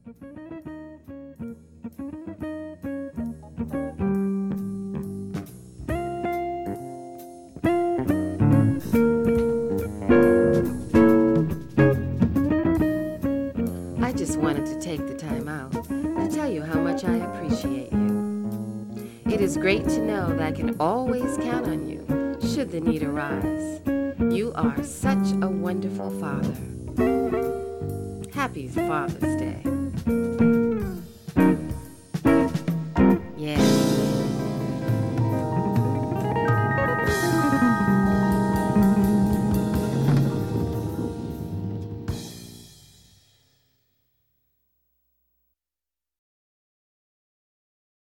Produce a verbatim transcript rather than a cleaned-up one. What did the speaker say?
I just wanted to take the time out to tell you how much I appreciate you. It is great to know that I can always count on you should the need arise. You are such a wonderful father. Happy Father's Day.